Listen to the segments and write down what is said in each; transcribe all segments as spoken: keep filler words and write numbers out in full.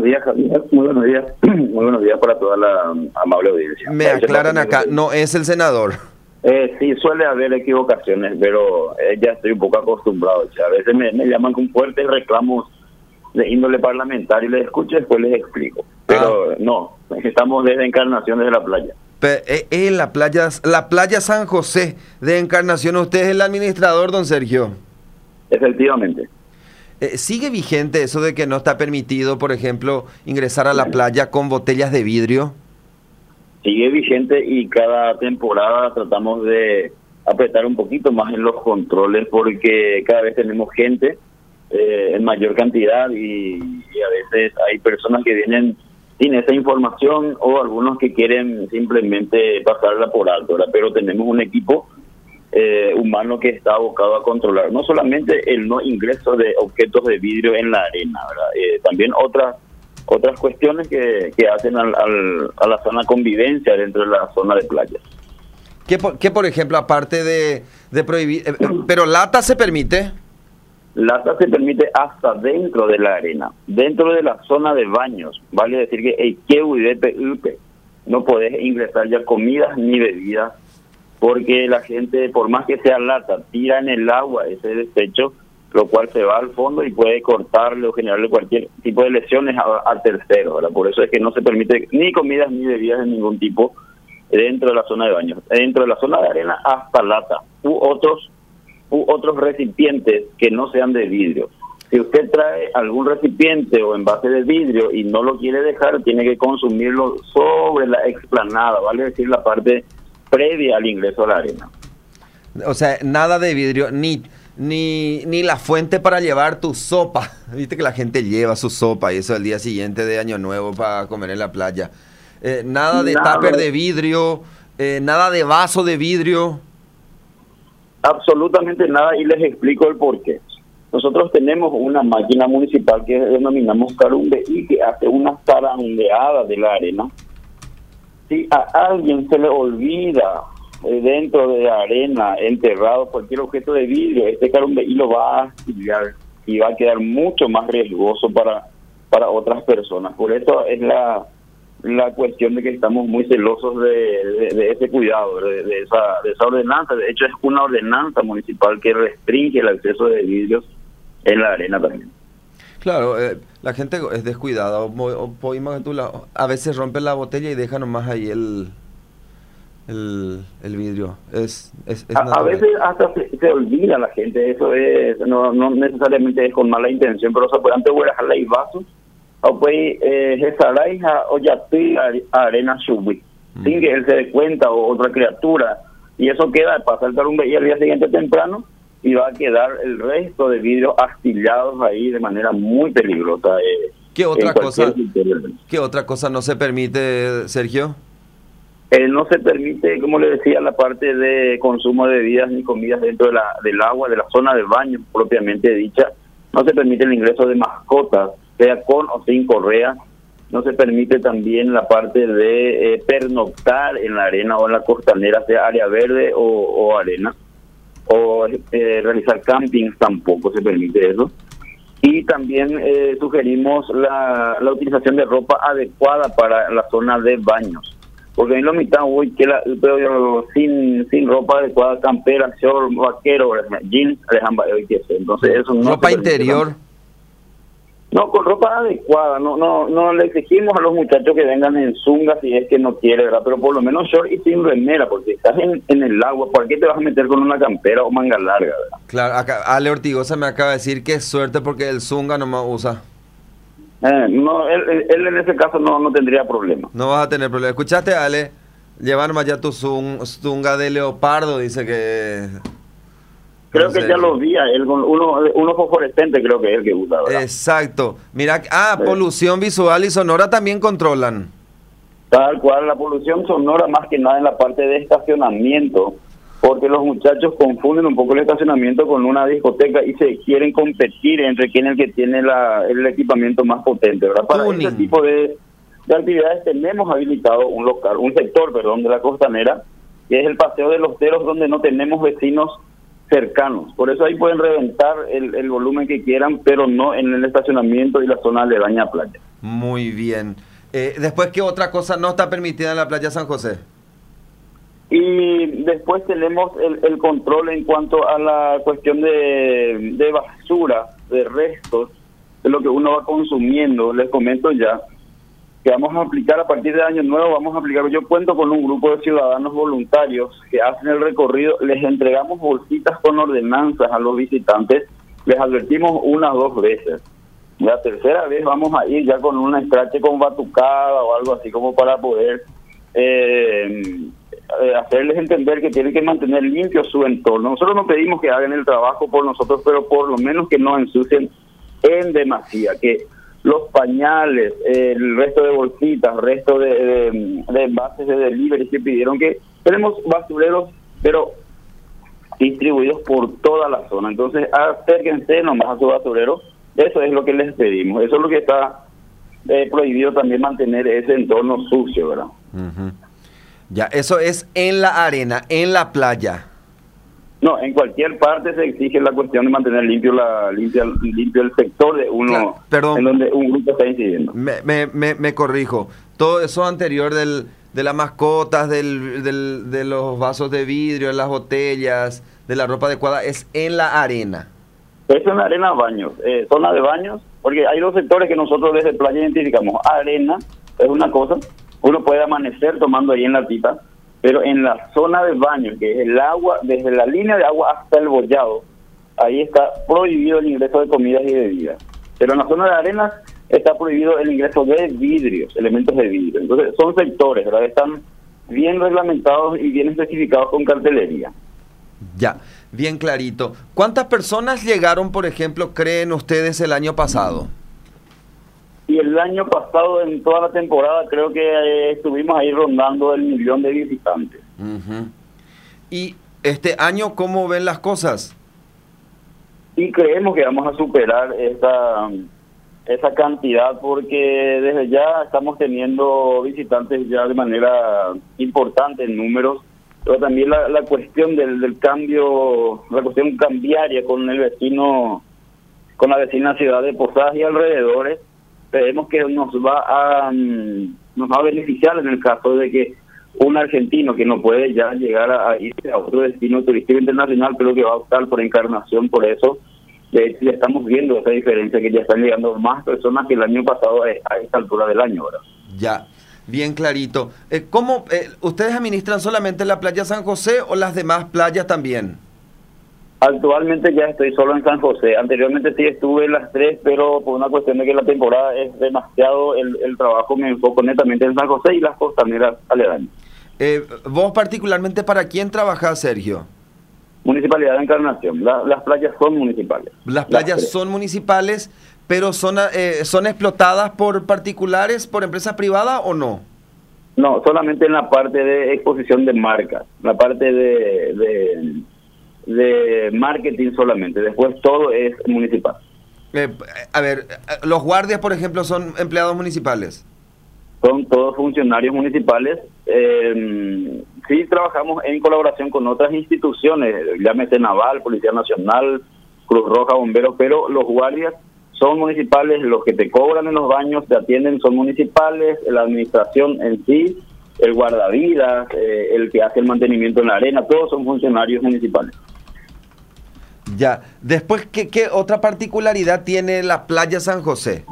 buenos días, Javier. Muy buenos días. Muy buenos días para toda la amable audiencia. Me aclaran acá, no es el senador. Eh, sí, suele haber equivocaciones, pero eh, ya estoy un poco acostumbrado. O sea, a veces me, me llaman con fuertes reclamos de índole parlamentario y les escucho y después les explico. Pero ah. no, estamos desde Encarnación, desde la playa. Es eh, la playa la playa San José de Encarnación. ¿Usted es el administrador, don Sergio? Efectivamente. Eh, ¿Sigue vigente eso de que no está permitido, por ejemplo, ingresar a la playa con botellas de vidrio? Sigue vigente y cada temporada tratamos de apretar un poquito más en los controles porque cada vez tenemos gente eh, en mayor cantidad y, y a veces hay personas que vienen sin esa información o algunos que quieren simplemente pasarla por alto, ¿verdad? Pero tenemos un equipo eh, humano que está abocado a controlar no solamente el no ingreso de objetos de vidrio en la arena, ¿verdad? Eh, también otras otras cuestiones que, que hacen al, al, a la zona convivencia dentro de la zona de playa. ¿Qué por, qué, por ejemplo, aparte de, de prohibir, eh, pero lata se permite? Lata se permite hasta dentro de la arena, dentro de la zona de baños. Vale decir que el que no podés ingresar ya comidas ni bebidas, porque la gente, por más que sea lata, tira en el agua ese desecho, lo cual se va al fondo y puede cortarle o generarle cualquier tipo de lesiones a, a terceros, ¿verdad? Por eso es que no se permite ni comidas ni bebidas de ningún tipo dentro de la zona de baños. Dentro de la zona de arena hasta lata u otros u otros recipientes que no sean de vidrio. Si usted trae algún recipiente o envase de vidrio y no lo quiere dejar, tiene que consumirlo sobre la explanada, vale decir la parte previa al ingreso a la arena. O sea, nada de vidrio, ni ni ni la fuente para llevar tu sopa. Viste que la gente lleva su sopa y eso al día siguiente de Año Nuevo para comer en la playa. Eh, nada de nada. Tupper de vidrio, eh, nada de vaso de vidrio. Absolutamente nada, y les explico el porqué. Nosotros tenemos una máquina municipal que denominamos carumbe y que hace una zarandeada de la arena. Si a alguien se le olvida eh, dentro de la arena enterrado cualquier objeto de vidrio, este carumbe y lo va a astillar y va a quedar mucho más riesgoso para, para otras personas. Por eso es la... la cuestión de que estamos muy celosos de, de, de ese cuidado, de, de, esa, de esa ordenanza. De hecho, es una ordenanza municipal que restringe el acceso de vidrios en la arena también. Claro, eh, la gente es descuidada. O, o, o, a veces rompen la botella y dejan nomás ahí el el, el vidrio. Es, es, es a, a veces hasta se, se olvida la gente. Eso es no, no necesariamente es con mala intención, pero se puede antes dejarle ahí vasos o pues eh, o ya estoy arena subir mm. sin que él se dé cuenta o otra criatura, y eso queda, pasa el carumbe y al día siguiente temprano y va a quedar el resto de vidrios astillados ahí de manera muy peligrosa. Eh, ¿Qué otra cosa ¿Qué otra cosa no se permite, Sergio? Eh, no se permite, como le decía, la parte de consumo de bebidas ni comidas dentro de la, del agua, de la zona de baño propiamente dicha. No se permite el ingreso de mascotas, sea con o sin correa. No se permite también la parte de eh, pernoctar en la arena o en la costanera, sea área verde o, o arena, o eh, realizar campings, tampoco se permite eso. Y también eh, sugerimos la, la utilización de ropa adecuada para la zona de baños, porque en la mitad hoy que la, pero sin sin ropa adecuada, campera, short, vaquero, jeans, entonces eso no. Ropa interior. No, con ropa adecuada, no no no le exigimos a los muchachos que vengan en zunga si es que no quiere, ¿verdad? Pero por lo menos short y sin remera, porque estás en, en el agua, ¿por qué te vas a meter con una campera o manga larga, verdad? Claro, acá Ale Ortigosa me acaba de decir que es suerte porque el zunga no me usa. Eh, no, él, él en ese caso no, no tendría problema. No vas a tener problema. ¿Escuchaste, Ale? Lleva nomás ya tu zunga de leopardo, dice que... Creo no que sé. Ya lo vi, el, uno, uno fosforescente creo que es el que usa, ¿verdad? Exacto. Mira, ah, sí. Polución visual y sonora también controlan. Tal cual, la polución sonora más que nada en la parte de estacionamiento, porque los muchachos confunden un poco el estacionamiento con una discoteca y se quieren competir entre quién es el que tiene la, el equipamiento más potente, ¿verdad? Para Tuning. Este tipo de, de actividades tenemos habilitado un local, un sector, perdón, de la costanera, que es el Paseo de los Teros, donde no tenemos vecinos cercanos. Por eso ahí pueden reventar el, el volumen que quieran, pero no en el estacionamiento y la zona aledaña a playa. Muy bien. Eh, después, ¿qué otra cosa no está permitida en la playa San José? Y después tenemos el, el control en cuanto a la cuestión de, de basura, de restos, de lo que uno va consumiendo. Les comento ya que vamos a aplicar a partir de año nuevo, vamos a aplicar, yo cuento con un grupo de ciudadanos voluntarios que hacen el recorrido, les entregamos bolsitas con ordenanzas a los visitantes, les advertimos unas dos veces. La tercera vez vamos a ir ya con una estrache con batucada o algo así como para poder eh, hacerles entender que tienen que mantener limpio su entorno. Nosotros no pedimos que hagan el trabajo por nosotros, pero por lo menos que no ensucien en demasía, que los pañales, eh, el resto de bolsitas, el resto de, de, de envases de delivery que pidieron, que tenemos basureros, pero distribuidos por toda la zona. Entonces, acérquense nomás a su basurero. Eso es lo que les pedimos. Eso es lo que está eh, prohibido también, mantener ese entorno sucio, ¿verdad? Uh-huh. Ya, eso es en la arena, en la playa. No, en cualquier parte se exige la cuestión de mantener limpio la limpia, limpio el sector de uno, claro, perdón, en donde un grupo está incidiendo. Me, me, me, me corrijo. Todo eso anterior del, de las mascotas, del, del, de los vasos de vidrio, de las botellas, de la ropa adecuada, es en la arena. Es en la arena baños, eh, zona de baños, porque hay dos sectores que nosotros desde playa identificamos. Arena es una cosa, uno puede amanecer tomando ahí en la tita, pero en la zona de baño, que es el agua, desde la línea de agua hasta el bollado, ahí está prohibido el ingreso de comidas y bebidas. Pero en la zona de arenas está prohibido el ingreso de vidrios, elementos de vidrio. Entonces son sectores, ¿verdad? Están bien reglamentados y bien especificados con cartelería. Ya, bien clarito. ¿Cuántas personas llegaron, por ejemplo, creen ustedes el año pasado? Y el año pasado, en toda la temporada, creo que eh, estuvimos ahí rondando el millón de visitantes. Uh-huh. ¿Y este año cómo ven las cosas? Y creemos que vamos a superar esa, esa cantidad, porque desde ya estamos teniendo visitantes ya de manera importante en números, pero también la, la cuestión del, del cambio, la cuestión cambiaria con el vecino, con la vecina ciudad de Posadas y alrededores, creemos que nos va a nos va a beneficiar en el caso de que un argentino que no puede ya llegar a, a irse a otro destino turístico internacional, pero que va a optar por Encarnación. Por eso de hecho, ya estamos viendo esa diferencia, que ya están llegando más personas que el año pasado a, a esta altura del año, ¿verdad? Ya, bien clarito. Eh, ¿Cómo eh, ustedes administran solamente la playa San José o las demás playas también? Actualmente ya estoy solo en San José. Anteriormente sí estuve en las tres, pero por una cuestión de que la temporada es demasiado, el, el trabajo me enfoco netamente en San José y las costaneras aledañas. Eh, ¿Vos particularmente para quién trabajás, Sergio? Municipalidad de Encarnación. La, las playas son municipales. Las playas las son municipales, pero son, eh, ¿son explotadas por particulares, por empresas privadas o no? No, solamente en la parte de exposición de marcas, la parte de... de de marketing solamente, después todo es municipal. Eh, a ver, los guardias, por ejemplo, son empleados municipales. Son todos funcionarios municipales. Eh, sí trabajamos en colaboración con otras instituciones, llámese Naval, Policía Nacional, Cruz Roja, Bomberos, pero los guardias son municipales, los que te cobran en los baños, te atienden son municipales, la administración en sí, el guardavidas, eh, el que hace el mantenimiento en la arena, todos son funcionarios municipales. Ya, después, ¿qué, qué otra particularidad tiene la playa San José?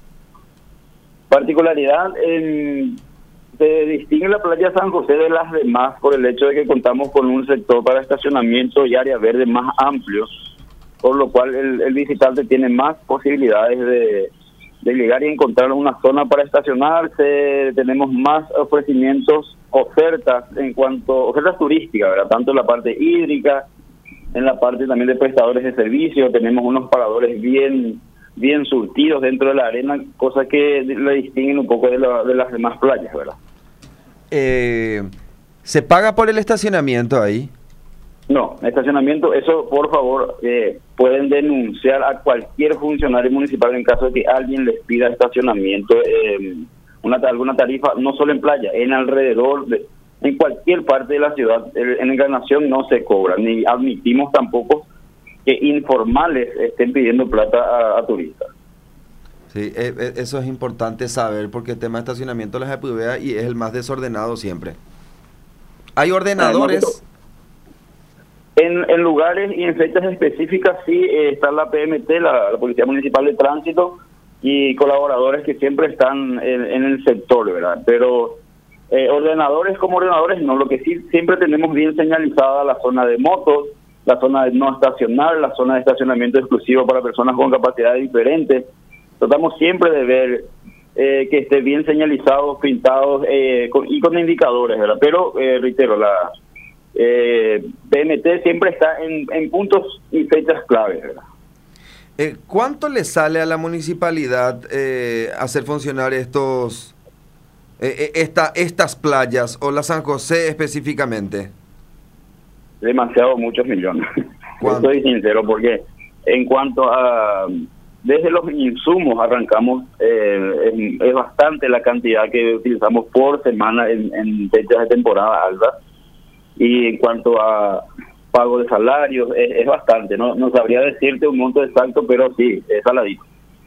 Particularidad, eh, se distingue la playa San José de las demás por el hecho de que contamos con un sector para estacionamiento y área verde más amplio, por lo cual el, el visitante tiene más posibilidades de, de llegar y encontrar una zona para estacionarse. Tenemos más ofrecimientos, ofertas en cuanto ofertas turísticas, ¿verdad? Tanto en la parte hídrica, en la parte también de prestadores de servicio. Tenemos unos paradores bien bien surtidos dentro de la arena, cosa que le distinguen un poco de, la, de las demás playas, ¿verdad? Eh, ¿Se paga por el estacionamiento ahí? No, estacionamiento, eso por favor, eh, pueden denunciar a cualquier funcionario municipal en caso de que alguien les pida estacionamiento, eh, una alguna tarifa, no solo en playa, en alrededor de... En cualquier parte de la ciudad, en Encarnación no se cobra, ni admitimos tampoco que informales estén pidiendo plata a, a turistas. Sí, eh, eh, eso es importante saber porque el tema de estacionamiento les apubea y es el más desordenado siempre. Hay Además, ordenadores. en, en lugares y en fechas específicas sí eh, está la P M T, la, la Policía Municipal de Tránsito, y colaboradores que siempre están en, en el sector, ¿verdad? Pero eh, ordenadores como ordenadores no, lo que sí siempre tenemos bien señalizada la zona de motos, la zona de no estacionar, la zona de estacionamiento exclusivo para personas con capacidades diferentes. Tratamos siempre de ver eh, que esté bien señalizados, pintados eh, con, y con indicadores, ¿verdad? Pero, eh, reitero, la eh, P M T siempre está en, en puntos y fechas claves, ¿verdad? Eh, ¿Cuánto le sale a la municipalidad eh, hacer funcionar estos eh, esta, estas playas o la San José específicamente? Demasiado, muchos millones. ¿Cuánto? Estoy sincero porque en cuanto a desde los insumos arrancamos, eh, es, es bastante la cantidad que utilizamos por semana en, en fechas de temporada alta, y en cuanto a pago de salarios es, es bastante, no no sabría decirte un monto exacto, pero sí, es saladito.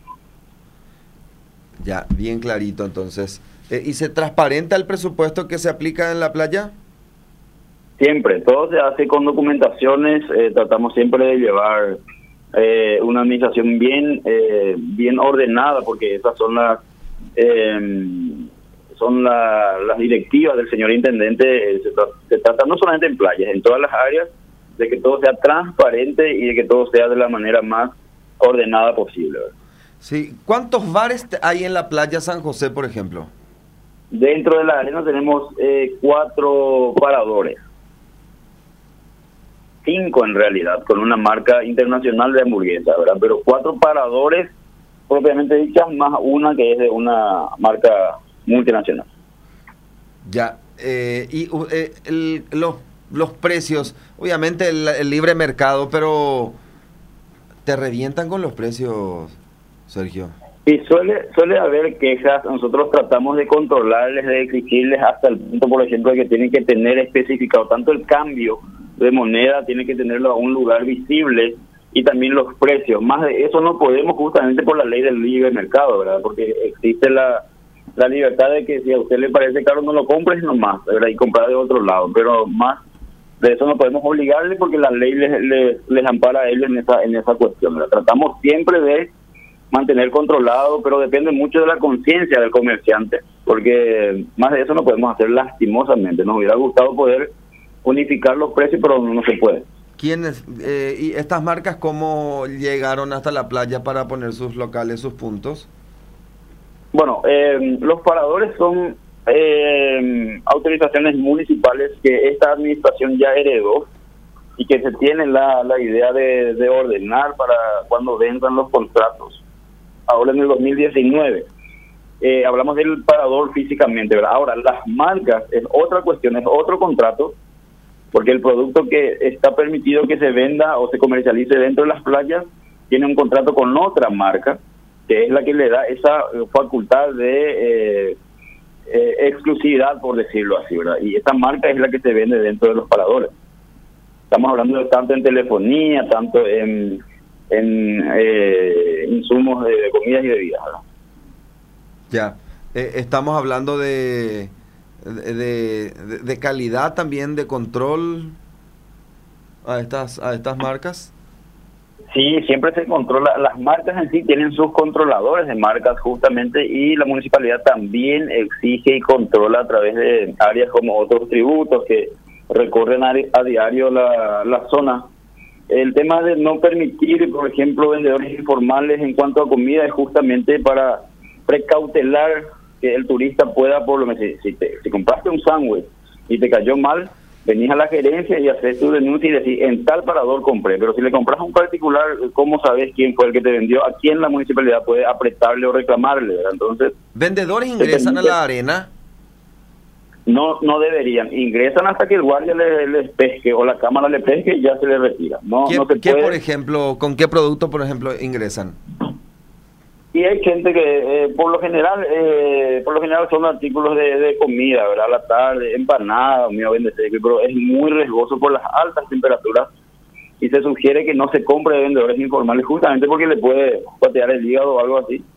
Ya, bien clarito entonces. Eh, ¿Y se transparenta el presupuesto que se aplica en la playa? Siempre, todo se hace con documentaciones, eh, tratamos siempre de llevar eh, una administración bien eh, bien ordenada, porque esas son las eh, son la, las directivas del señor intendente. Eh, se, tra se trata no solamente en playas, en todas las áreas, de que todo sea transparente y de que todo sea de la manera más ordenada posible, ¿verdad? Sí. ¿Cuántos bares hay en la playa San José, por ejemplo? Dentro de la arena tenemos eh, cuatro paradores. Cinco en realidad, con una marca internacional de hamburguesa, ¿verdad? Pero cuatro paradores propiamente dichas, más una que es de una marca multinacional. Ya. Eh, y eh, el, los, los precios, obviamente el, el libre mercado, pero ¿te revientan con los precios, Sergio? Y suele suele haber quejas. Nosotros tratamos de controlarles, de exigirles hasta el punto, por ejemplo, de que tienen que tener especificado tanto el cambio de moneda, tiene que tenerlo a un lugar visible, y también los precios. Más de eso no podemos, justamente por la ley del libre mercado, ¿verdad? Porque existe la, la libertad de que si a usted le parece caro no lo compres nomás, ¿verdad? Y comprar de otro lado, pero más de eso no podemos obligarle porque la ley les, les, les ampara a ellos en esa, en esa cuestión, ¿verdad? Tratamos siempre de mantener controlado, pero depende mucho de la conciencia del comerciante, porque más de eso no podemos hacer lastimosamente. Nos hubiera gustado poder unificar los precios, pero no, no se puede. ¿Quiénes, eh, y estas marcas cómo llegaron hasta la playa para poner sus locales, sus puntos? Bueno, eh, los paradores son eh, autorizaciones municipales que esta administración ya heredó y que se tiene la, la idea de, de ordenar para cuando vendan los contratos. Ahora en el dos mil diecinueve. Eh, hablamos del parador físicamente, ¿verdad? Ahora, las marcas es otra cuestión, es otro contrato, porque el producto que está permitido que se venda o se comercialice dentro de las playas tiene un contrato con otra marca, que es la que le da esa facultad de eh, eh, exclusividad, por decirlo así, ¿verdad? Y esta marca es la que se vende dentro de los paradores. Estamos hablando de tanto en telefonía, tanto en, en eh, insumos de, de comidas y bebidas, ¿verdad? Ya, eh, estamos hablando de... De, de, de calidad también, de control a estas a estas marcas. Sí, siempre se controla. Las marcas en sí tienen sus controladores de marcas justamente, y la municipalidad también exige y controla a través de áreas como otros tributos que recorren a, a diario la, la zona. El tema de no permitir, por ejemplo, vendedores informales en cuanto a comida es justamente para precautelar que el turista pueda, por lo menos, si, si, te, si compraste un sándwich y te cayó mal, venís a la gerencia y haces tu denuncia y decís, en tal parador compré. Pero si le compras a un particular, ¿cómo sabes quién fue el que te vendió? ¿A quién la municipalidad puede apretarle o reclamarle, ¿verdad? Entonces, ¿vendedores ingresan a la arena? No no deberían. Ingresan hasta que el guardia les, les pesque o la cámara le pesque y ya se les retira. No, ¿Qué, no se ¿qué puede. por ejemplo, con qué producto, por ejemplo, ingresan? Y hay gente que, eh, por lo general, eh, por lo general son artículos de, de comida, ¿verdad? A la tarde, empanada, comida vende seco, pero es muy riesgoso por las altas temperaturas y se sugiere que no se compre de vendedores informales justamente porque le puede patear el hígado o algo así.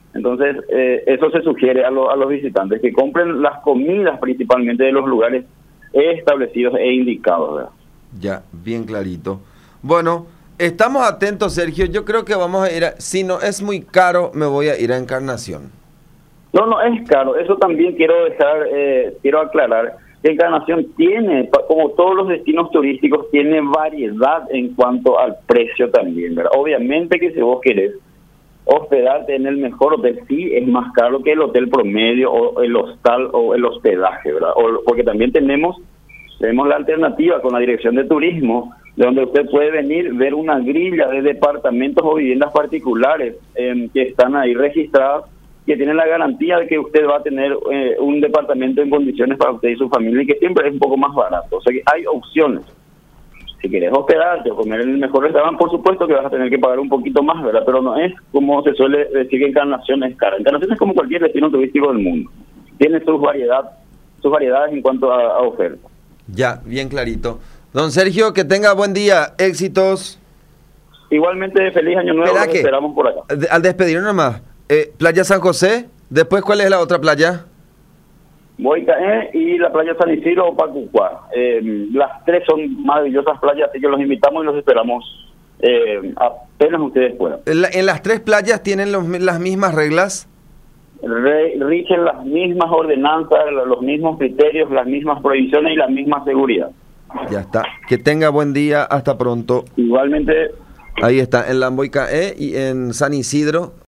Entonces, eh, eso se sugiere a, lo, a los visitantes, que compren las comidas principalmente de los lugares establecidos e indicados, ¿verdad? Ya, bien clarito. Bueno, estamos atentos, Sergio. Yo creo que vamos a ir a... Si no es muy caro, me voy a ir a Encarnación. No, no es caro. Eso también quiero dejar, eh, quiero aclarar. Que Encarnación tiene, como todos los destinos turísticos, tiene variedad en cuanto al precio también, ¿verdad? Obviamente que si vos querés hospedarte en el mejor hotel, sí es más caro que el hotel promedio o el hostal o el hospedaje, ¿verdad? O, porque también tenemos tenemos la alternativa con la Dirección de Turismo, de donde usted puede venir, ver una grilla de departamentos o viviendas particulares eh, que están ahí registradas, que tienen la garantía de que usted va a tener eh, un departamento en condiciones para usted y su familia, y que siempre es un poco más barato. O sea que hay opciones. Si quieres hospedarte o comer en el mejor restaurante, por supuesto que vas a tener que pagar un poquito más, ¿verdad? Pero no es como se suele decir que Encarnación es cara. Encarnación es como cualquier destino turístico del mundo. Tiene sus variedad, sus variedades en cuanto a, a oferta. Ya, bien clarito. Don Sergio, que tenga buen día, éxitos. Igualmente, feliz año nuevo, los esperamos por acá. Al despedirnos nomás, eh, Playa San José, después, ¿cuál es la otra playa? Boicaé y la playa San Isidro o Pacucua. Eh, las tres son maravillosas playas, así que los invitamos y los esperamos eh, apenas ustedes puedan. ¿En, la, en las tres playas tienen los, las mismas reglas? Re, rigen las mismas ordenanzas, los mismos criterios, las mismas prohibiciones y la misma seguridad. Ya está. Que tenga buen día. Hasta pronto. Igualmente. Ahí está, en Lamboicaé y en San Isidro.